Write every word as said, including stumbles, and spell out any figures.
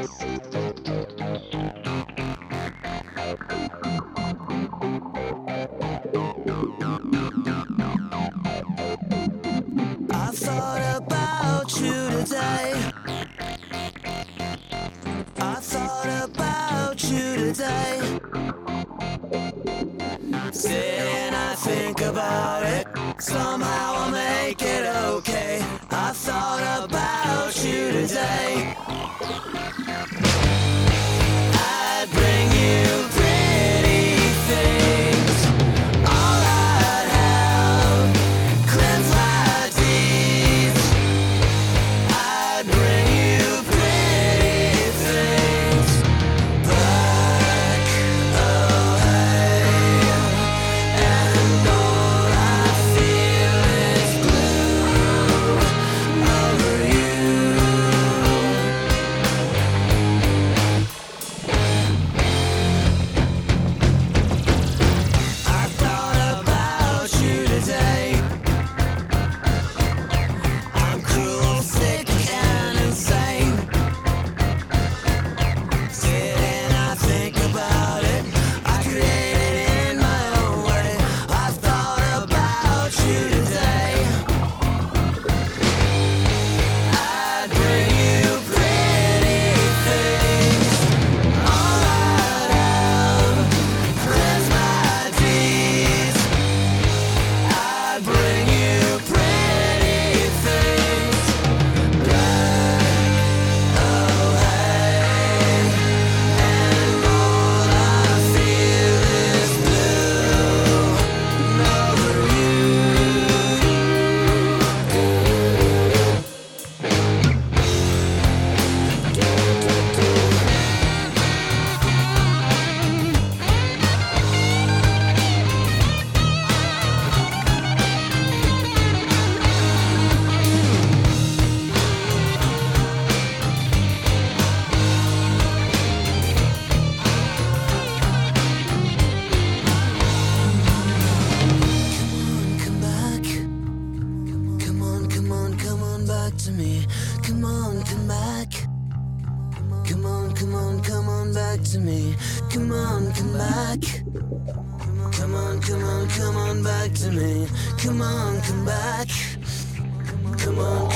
I thought about you today. I thought about you today. Sitting, I think about it. Somehow I'll make it okay. I thought about you today. I'd bring you pretty things. All I'd have, cleanse my teeth. I'd bring you pretty things back away. And all I feel is blue over you. I thought about you today. I'm cruel, sick, and insane. Sitting, I think about it. I create it in my own way. I thought about you today. I'd bring you pretty things. All I'd have, cleanse my teeth. I'd bring you pretty things back away. And all I feel is blue over you. Come back. Come on, come on, come on back to me. Come on, come back. Come on, come on, come on back to me. Come on, come back. Come on, come on, come on back to me. Come on, come back. Come on,